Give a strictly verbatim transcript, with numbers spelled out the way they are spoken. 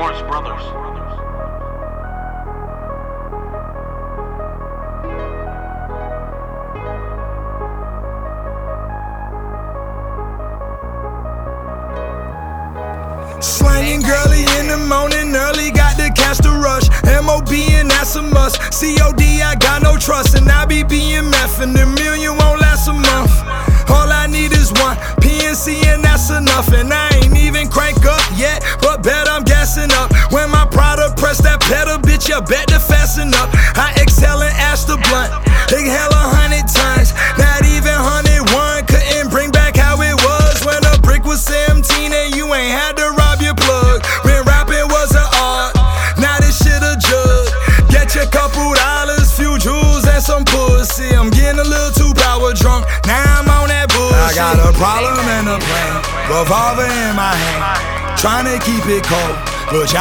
Morris Brothers. Slanging girly in the morning early, got to catch the rush. M O B and that's a must. C O D, I got no trust, and I be B M F, and the million won't last a month. All I need is one P N C and that's enough, and I ain't even crank up yet, but bet I'm gassing up. When my product press that pedal, bitch, you bet to fasten up. I exhale and ash the blunt, exhale a hundred times. Not even hundred one couldn't bring back how it was when a brick was seventeen and you ain't had to rob your plug. When rapping was an art, now this shit a jug. Get your couple dollars, few jewels and some pussy. I'm getting a little too power drunk, now I'm on that bullshit. I got a problem and a plan, revolver in my hand, trying to keep it cold, but